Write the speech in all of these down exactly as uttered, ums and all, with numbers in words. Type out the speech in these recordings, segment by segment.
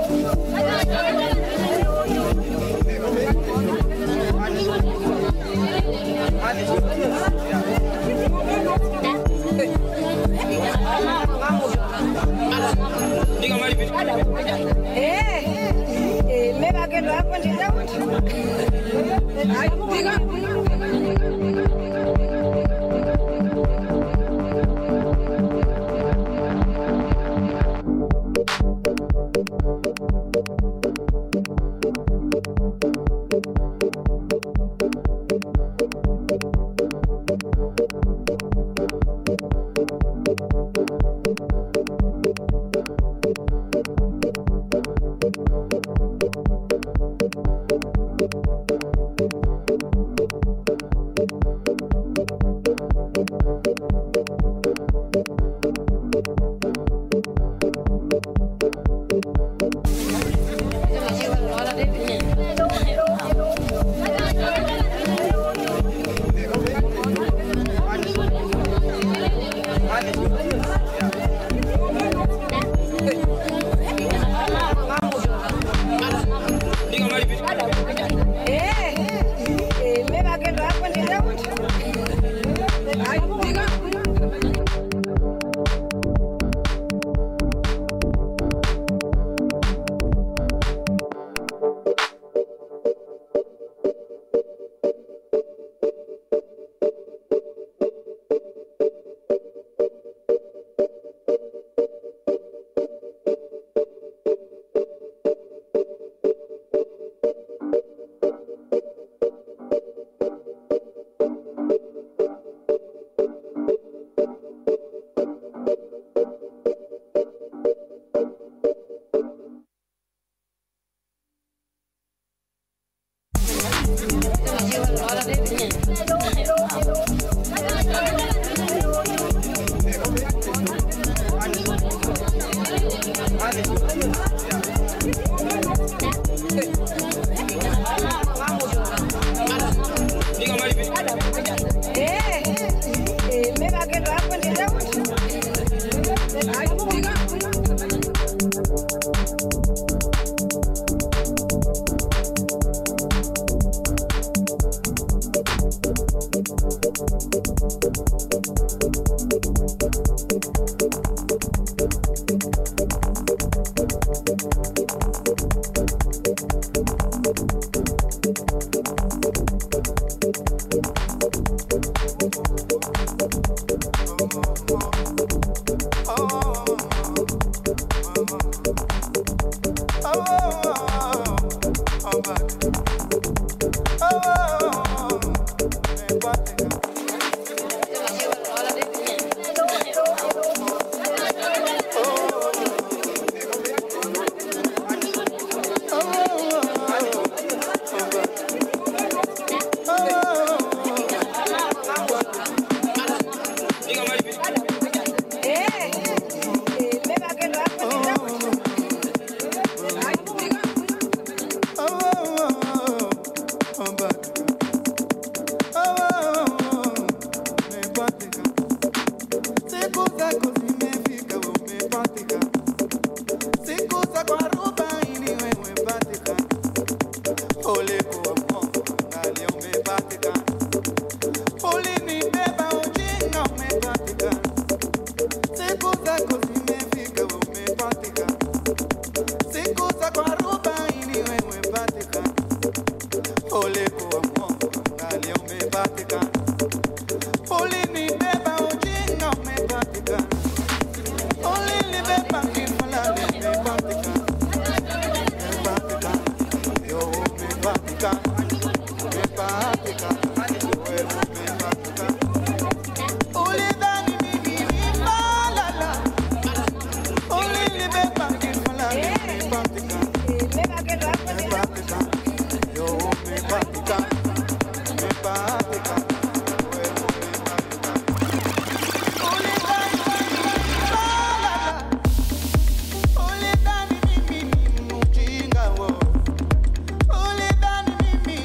Only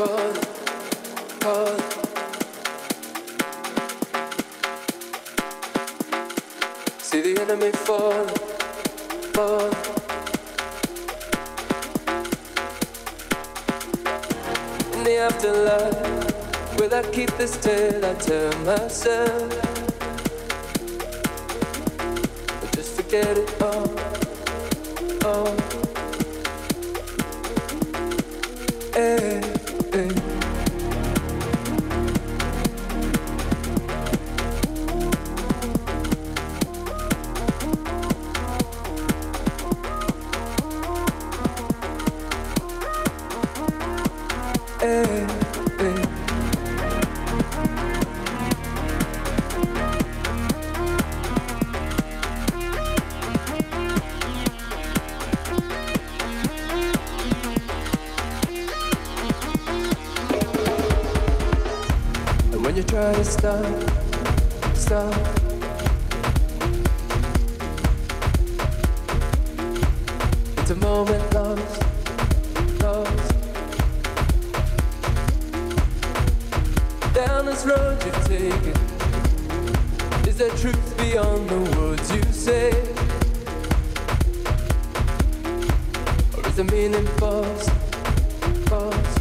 caught, caught. See the enemy fall, fall. In the afterlife, will I keep this tale I tell myself? Or just forget it all, all. Hey, hey. Hey, hey. And when you try to stop, stop, it's a moment lost, lost. Down this road you've taken, is there truth beyond the words you say? Or is the meaning false, false?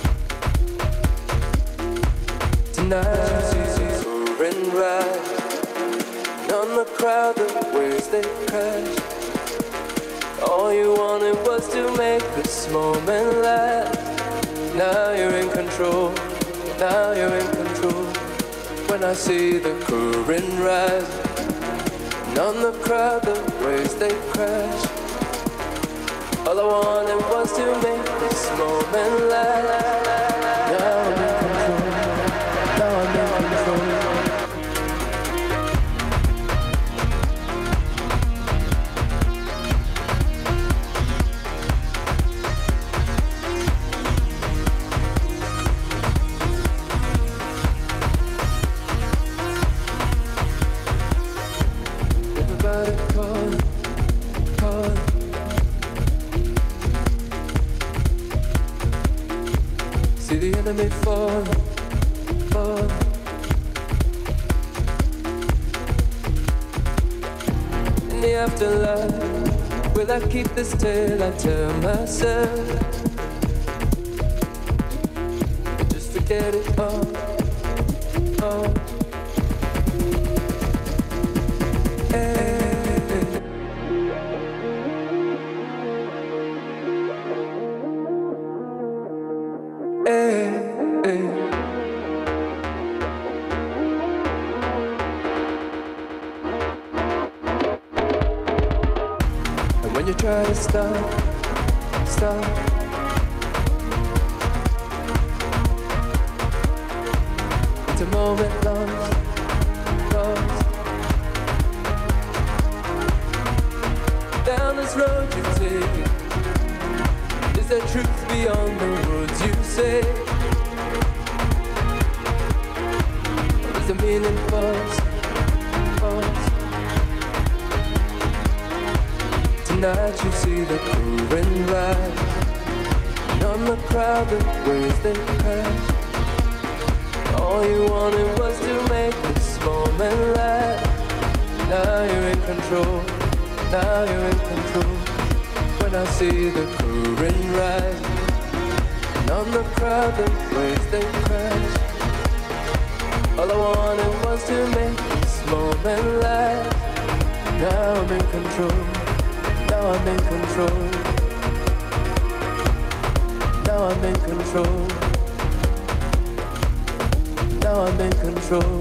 Tonight you see soaring rise, and on the crowd the waves they crash. All you wanted was to make this moment last. Now you're in control, now you're in control. When I see the current rise, and on the crowd the waves they crash. All I wanted was to make this moment last. Now I'm in control, now I'm in control. See the enemy fall, fall. In the afterlife, will I keep this tale I tell myself? Or just forget it all, all. Hey. Hey, hey. And when you try to stop, stop, it's a moment lost, lost. Down this road you've taken, is there truth beyond the words you say? Or is the meaning false, false? Tonight you see the current rise, and on the crowd the waves they crash. All you wanted was to make this moment last. Now you're in control, now you're in control. When I see the current rise, and on the crowd the waves they crash. All I wanted was to make this moment last. Now I'm in control, now I'm in control. Now I'm in control, now I'm in control.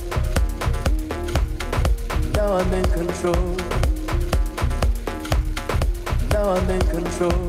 Now I'm in control, now I'm in control.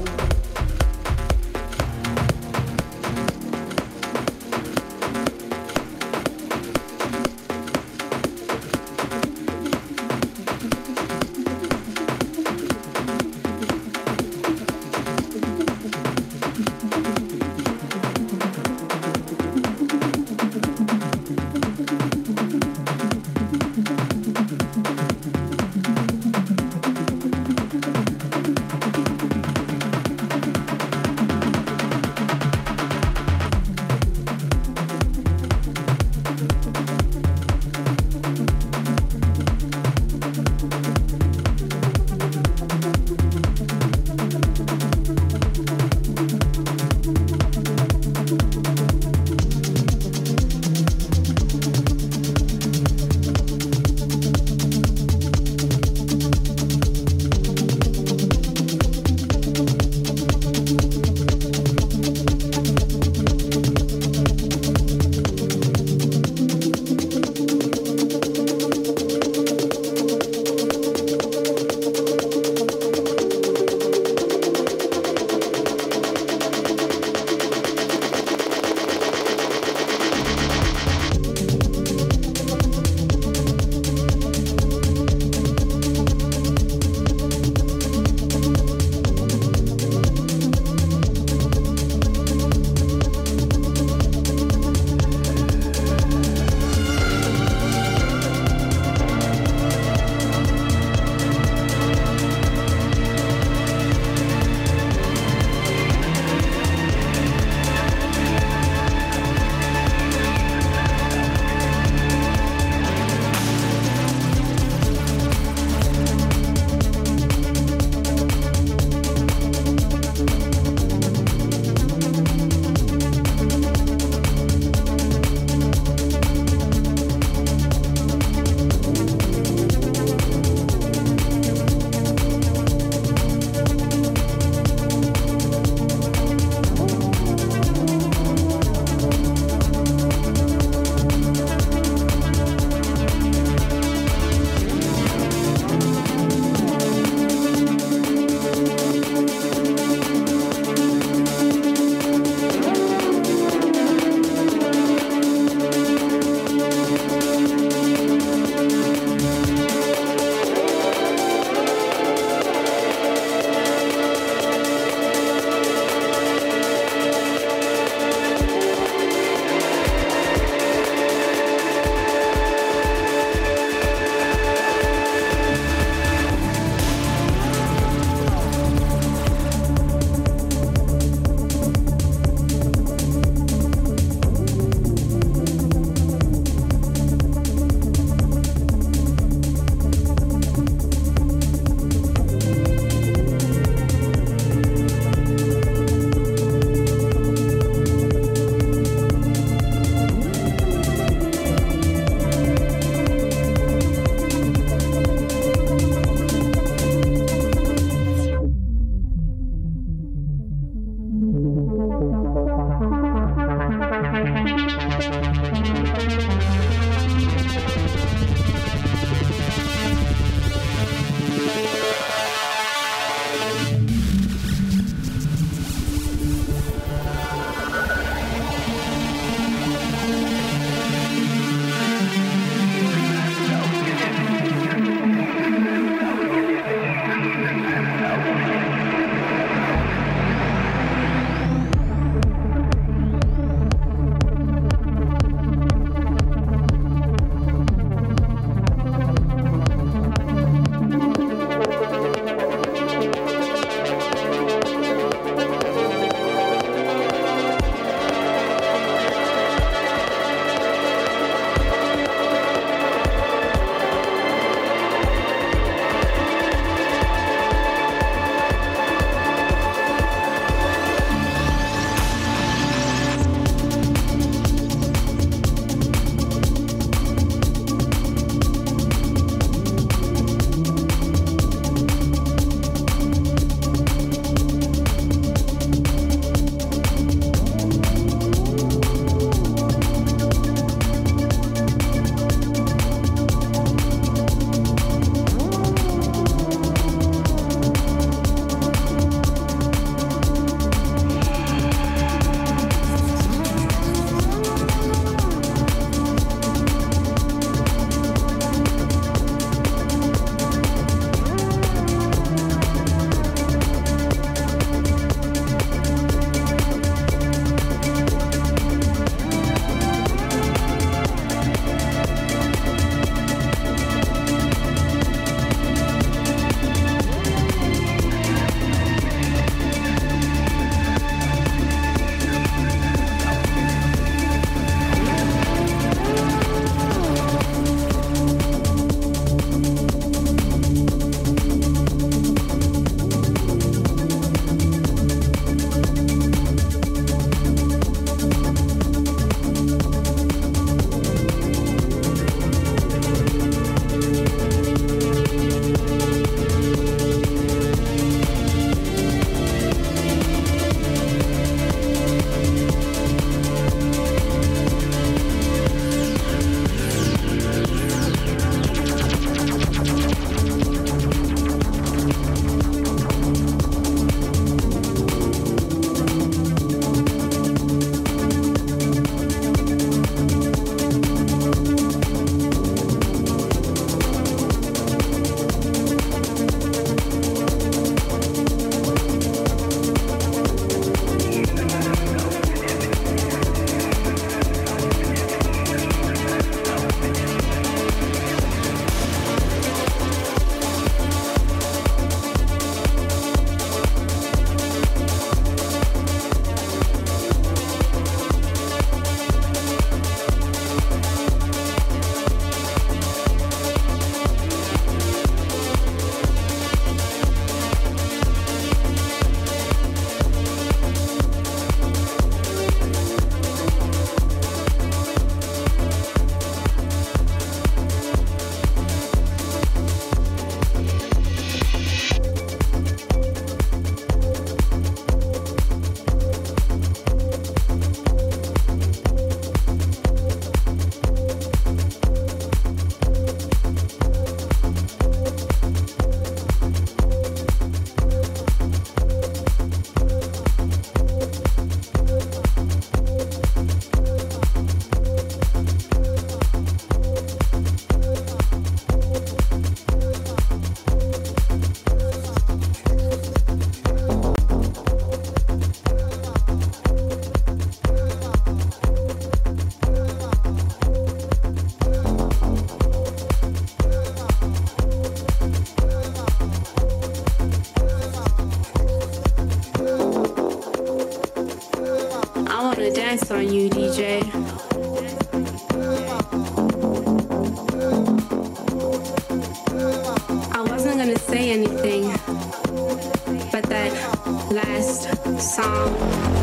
say anything, but that last song,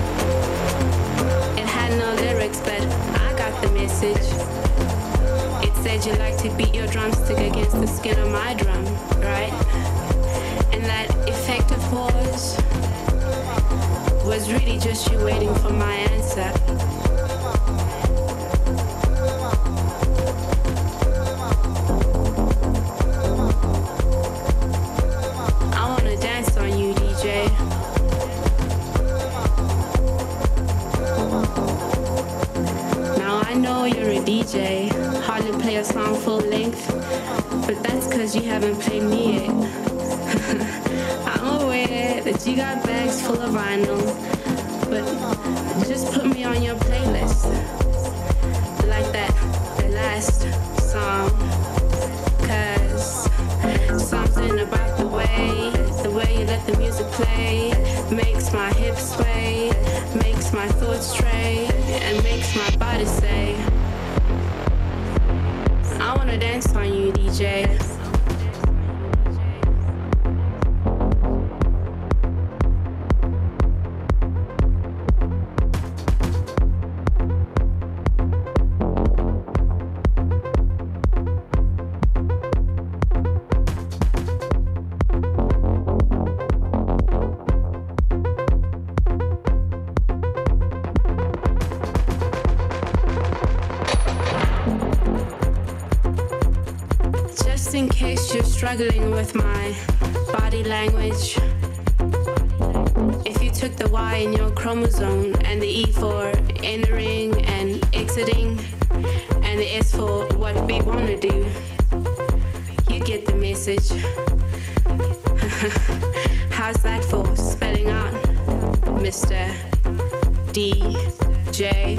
it had no lyrics, but I got the message. It said you like to beat your drumstick against the skin of my drum, right? And that effective pause was really just you waiting for my answer. I wanna dance on you, D J. Now I know you're a D J, hardly play a song full length, but that's cause you haven't played me yet. I'm aware that you got bags full of vinyl, but just put me on your playlist, like that, the last song, cause something about the way, the way you let the music play, makes my hips sway, makes my thoughts stray, and makes my body say, I wanna dance on you, D J. In case you're struggling with my body language, if you took the Y in your chromosome and the E for entering and exiting and the S for what we want to do, you get the message. How's that for spelling out, Mister D J?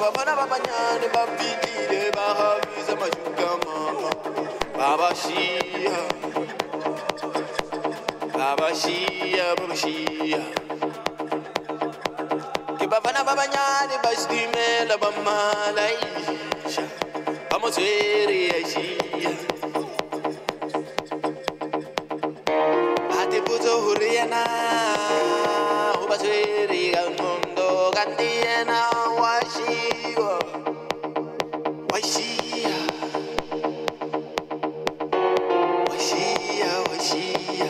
bafana babanyane bafikile bahabiza amashuka mama babashiya babashiya babashiya ke bafana babanyane bastimela bamalaisha bamozwere yashiya ate puzo huriana ubazwere gamondo gandiena washiwa washiya washiya washiya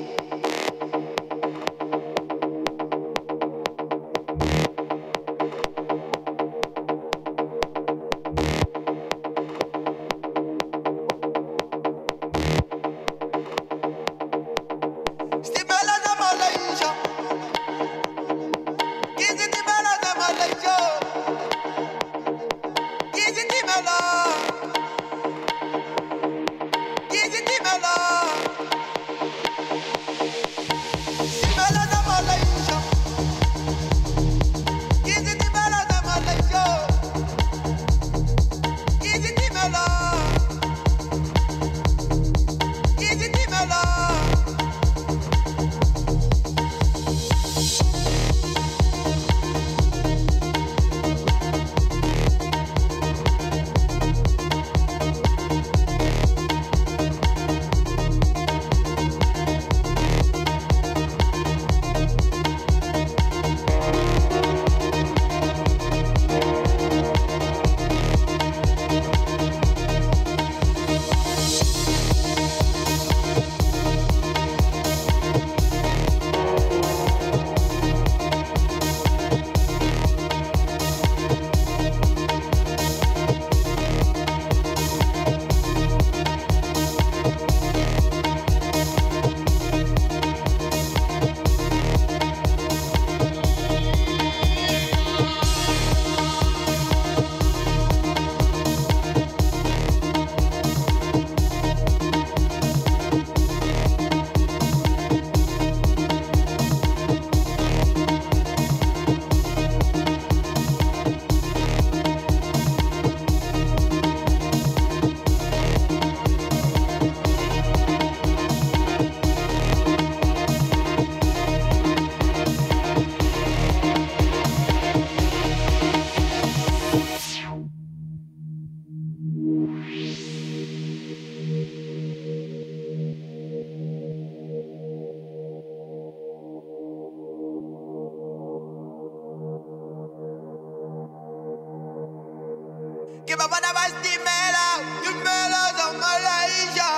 Give up on the best mela, you mela of Malaysia.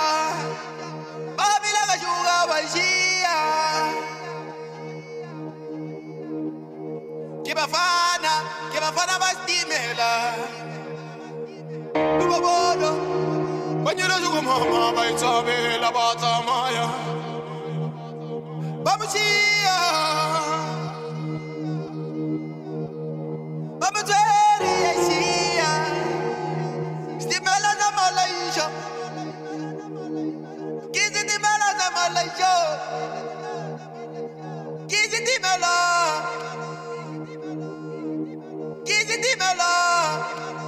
Baby like a sugar washia. Give a fana, give a fana best mela. Do a bodo. When you don't go mama, by Tabela Batamaya. Babuchia. Babucheri, I see. Malaysia, kids in the Malaysia, Malaysia, kids in the Malaysia, kids in the Malaysia,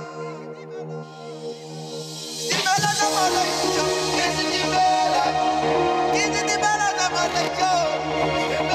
the Malaysia, Malaysia, kids in the Malaysia, kids in the Malaysia, Malaysia.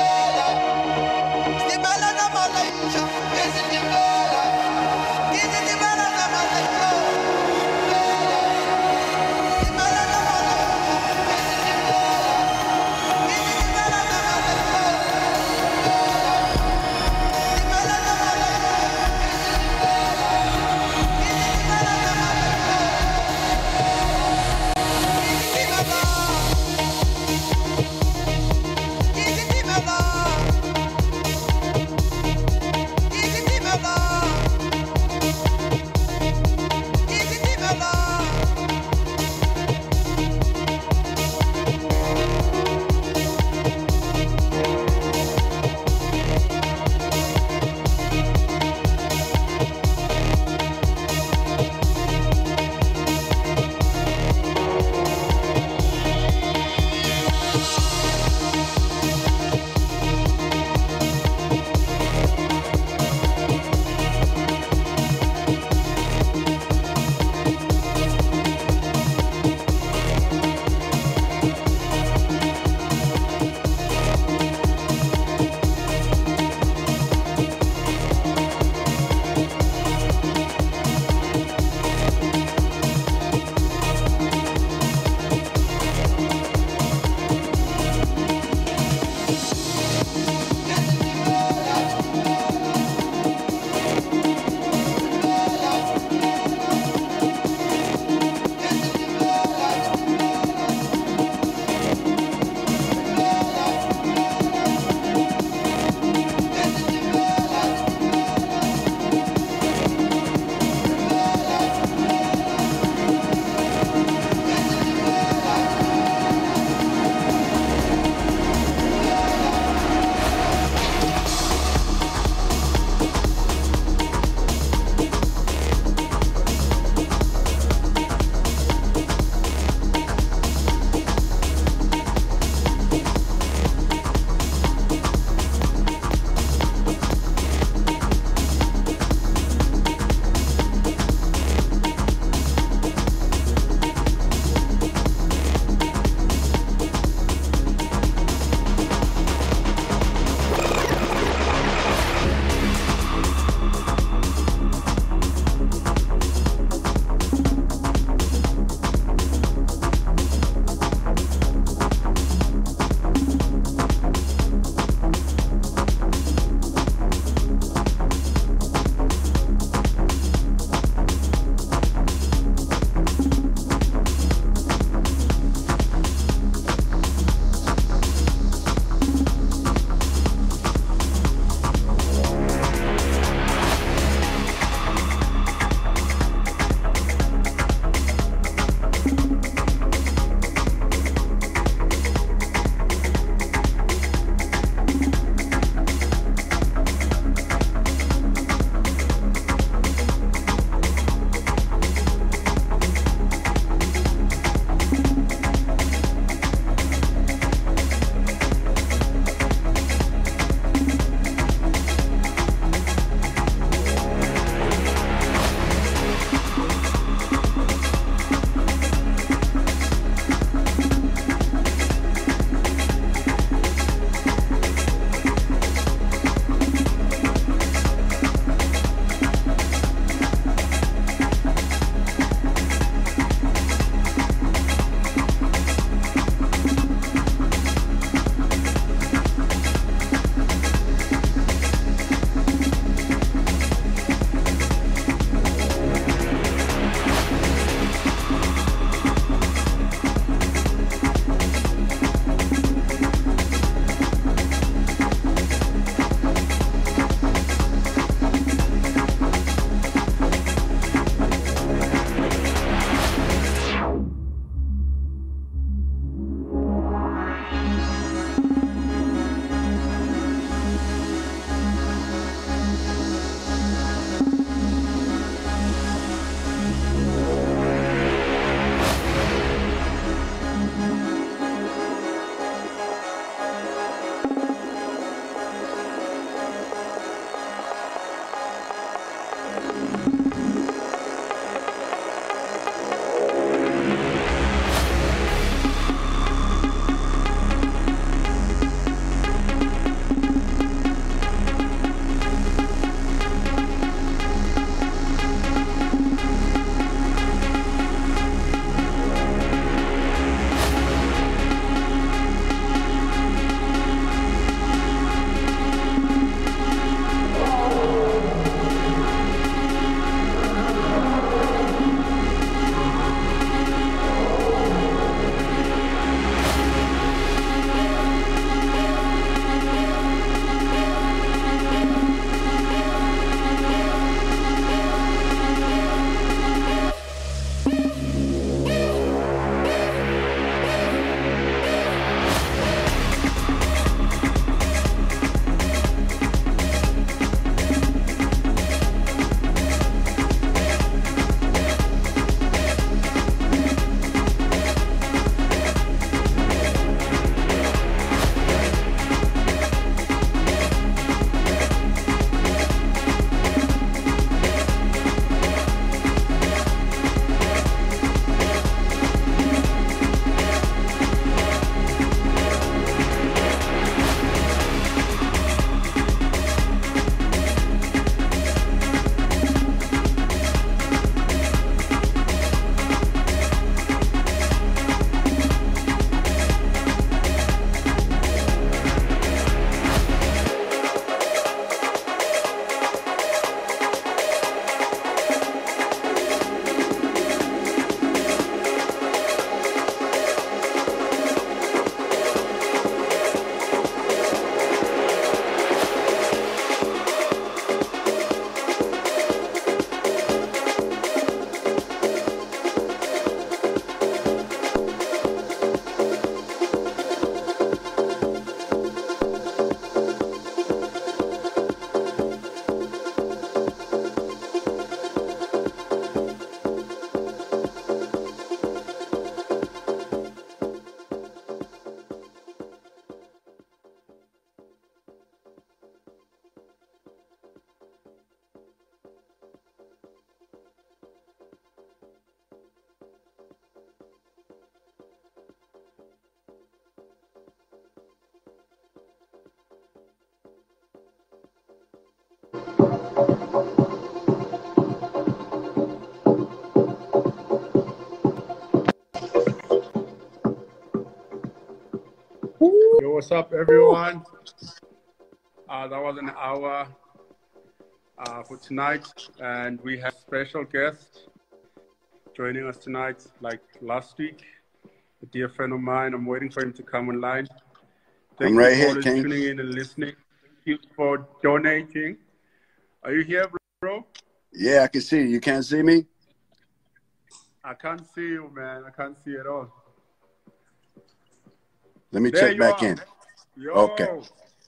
what's up, everyone? Uh, that was an hour uh, for tonight, and we have special guest joining us tonight, like last week. A dear friend of mine. I'm waiting for him to come online. Thank I'm you right for here, always King. tuning in and listening. Thank you for donating. Are you here, bro? Yeah, I can see you. You can't see me? I can't see you, man. I can't see at all. Let me There check you back are. in. Yo. Okay.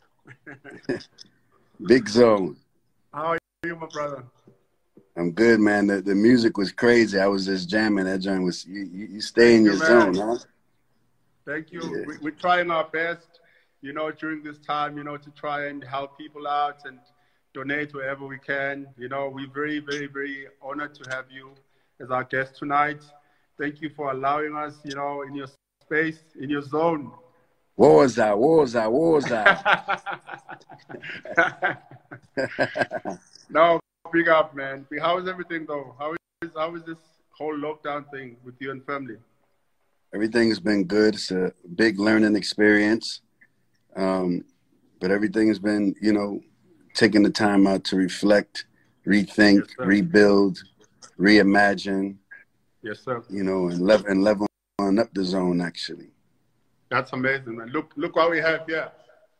Big Zone. How are you, my brother? I'm good, man. The, the music was crazy. I was just jamming. That joint was, you, you, you stay Thank in you, your man. zone, huh? Thank you. Yeah. We, we're trying our best, you know, during this time, you know, to try and help people out and donate wherever we can. You know, we're very, very, very honored to have you as our guest tonight. Thank you for allowing us, you know, in your space, in your zone. What was that? What was that? What was that? No, big up, man. How is everything, though? How is, how is this whole lockdown thing with you and family? Everything's been good. It's a big learning experience. Um, but everything has been, you know, taking the time out to reflect, rethink, Yes, sir. rebuild, reimagine, Yes, sir. you know, and level, and level on up the zone, actually. That's amazing, man. Look, look what we have here.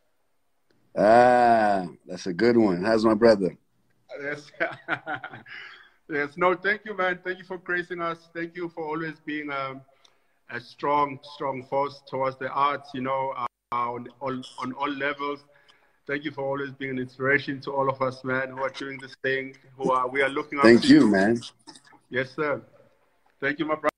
Ah, that's a good one. How's my brother? Yes. Yes. No, thank you, man. Thank you for gracing us. Thank you for always being um, a strong, strong force towards the arts, you know, uh, on, on, on all levels. Thank you for always being an inspiration to all of us, man, who are doing this thing, who are, we are looking up Thank to you, you. man. Yes, sir. Thank you, my brother.